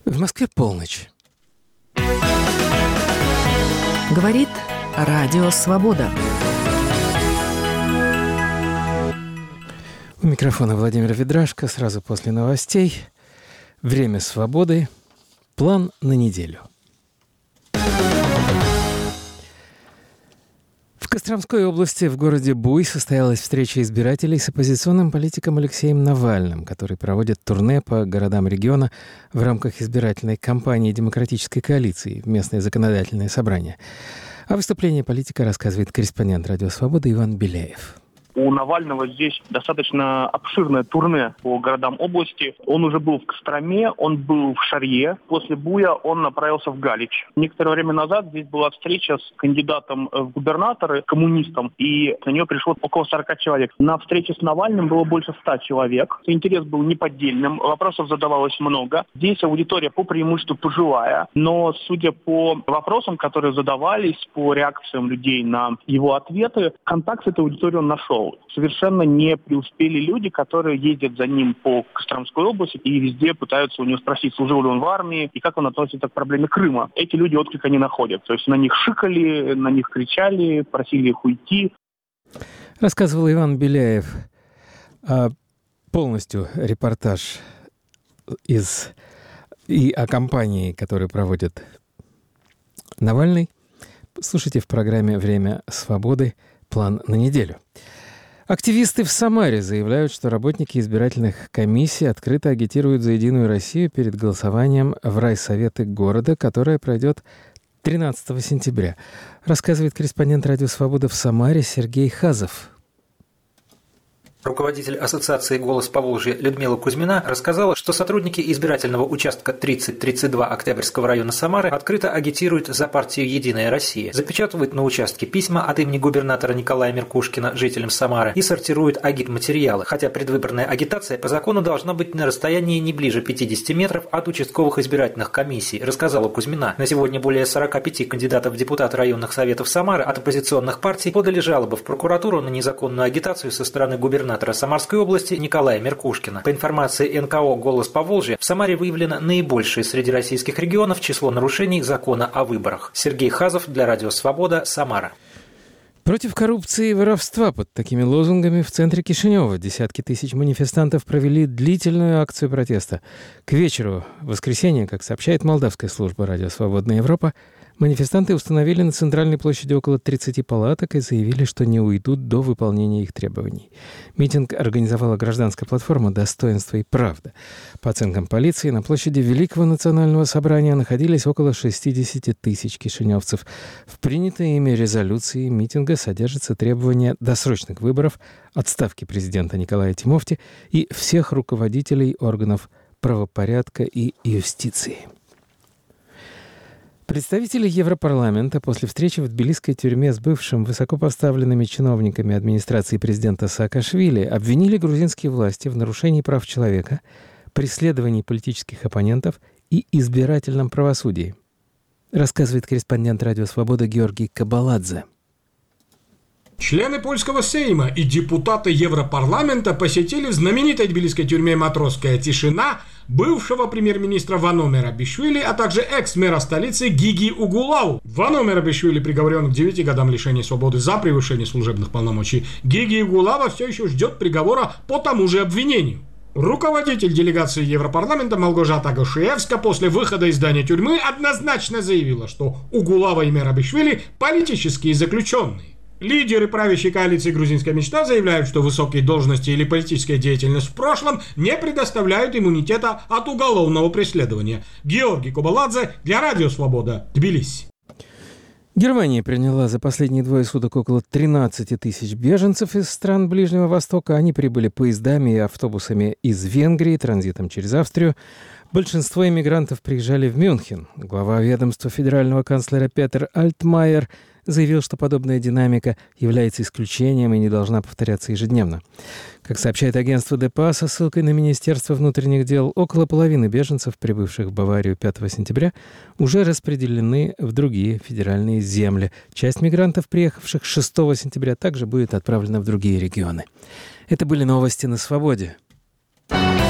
В Москве полночь. Говорит Радио Свобода. У микрофона Владимир Ведрашко. Сразу после новостей. Время свободы. План на неделю. В Костромской области в городе Буй состоялась встреча избирателей с оппозиционным политиком Алексеем Навальным, который проводит турне по городам региона в рамках избирательной кампании Демократической коалиции в местное законодательное собрание. О выступлении политика рассказывает корреспондент Радио Свобода Иван Беляев. У Навального здесь достаточно обширное турне по городам области. Он уже был в Костроме, он был в Шарье. После Буя он направился в Галич. Некоторое время назад здесь была встреча с кандидатом в губернаторы, коммунистом, и на нее пришло около 40 человек. На встрече с Навальным было больше 100 человек. Интерес был неподдельным, вопросов задавалось много. Здесь аудитория по преимуществу пожилая, но судя по вопросам, которые задавались, по реакциям людей на его ответы, контакт с этой аудиторией он нашел. Совершенно не преуспели люди, которые ездят за ним по Костромской области и везде пытаются у него спросить, служил ли он в армии и как он относится к проблеме Крыма. Эти люди отклика не находят. То есть на них шикали, на них кричали, просили их уйти. Рассказывал Иван Беляев. Полностью репортаж о кампании, которую проводит Навальный, слушайте в программе «Время свободы. План на неделю». Активисты в Самаре заявляют, что работники избирательных комиссий открыто агитируют за «Единую Россию» перед голосованием в райсоветы города, которое пройдет 13 сентября. Рассказывает корреспондент Радио Свобода в Самаре Сергей Хазов. Руководитель ассоциации «Голос Поволжья» Людмила Кузьмина рассказала, что сотрудники избирательного участка 30-32 Октябрьского района Самары открыто агитируют за партию «Единая Россия», запечатывают на участке письма от имени губернатора Николая Меркушкина жителям Самары и сортируют агитматериалы, хотя предвыборная агитация по закону должна быть на расстоянии не ближе 50 метров от участковых избирательных комиссий, рассказала Кузьмина. На сегодня более 45 кандидатов в депутаты районных советов Самары от оппозиционных партий подали жалобы в прокуратуру на незаконную агитацию со стороны губернатора Самарской области Николая Меркушкина. По информации НКО «Голос Поволжья», в Самаре выявлено наибольшее среди российских регионов число нарушений закона о выборах. Сергей Хазов для Радио Свобода, Самара. Против коррупции и воровства под такими лозунгами в центре Кишинева десятки тысяч манифестантов провели длительную акцию протеста. К вечеру воскресенья, как сообщает молдавская служба «Радио Свободная Европа», манифестанты установили на центральной площади около 30 палаток и заявили, что не уйдут до выполнения их требований. Митинг организовала гражданская платформа «Достоинство и правда». По оценкам полиции, на площади Великого национального собрания находились около 60 тысяч кишиневцев. В принятой ими резолюции митинга содержатся требования досрочных выборов, отставки президента Николая Тимофти и всех руководителей органов правопорядка и юстиции. Представители Европарламента после встречи в тбилисской тюрьме с бывшим высокопоставленными чиновниками администрации президента Саакашвили обвинили грузинские власти в нарушении прав человека, преследовании политических оппонентов и избирательном правосудии. Рассказывает корреспондент Радио Свобода Георгий Кабаладзе. Члены польского Сейма и депутаты Европарламента посетили в знаменитой тбилисской тюрьме «Матросская тишина» бывшего премьер-министра Вано Мерабишвили, а также экс-мэра столицы Гиги Угулау. Вано Мерабишвили приговорен к 9 годам лишения свободы за превышение служебных полномочий. Гиги Угулава все еще ждет приговора по тому же обвинению. Руководитель делегации Европарламента Малгожата Гошиевска после выхода из здания тюрьмы однозначно заявила, что Угулава и Мерабишвили политические заключенные. Лидеры правящей коалиции «Грузинская мечта» заявляют, что высокие должности или политическая деятельность в прошлом не предоставляют иммунитета от уголовного преследования. Георгий Кабаладзе для Радио Свобода, Тбилиси. Германия приняла за последние 2 суток около 13 тысяч беженцев из стран Ближнего Востока. Они прибыли поездами и автобусами из Венгрии, транзитом через Австрию. Большинство иммигрантов приезжали в Мюнхен. Глава ведомства федерального канцлера Петер Альтмайер заявил, что подобная динамика является исключением и не должна повторяться ежедневно. Как сообщает агентство ДПА со ссылкой на Министерство внутренних дел, около половины беженцев, прибывших в Баварию 5 сентября, уже распределены в другие федеральные земли. Часть мигрантов, приехавших 6 сентября, также будет отправлена в другие регионы. Это были новости на Свободе.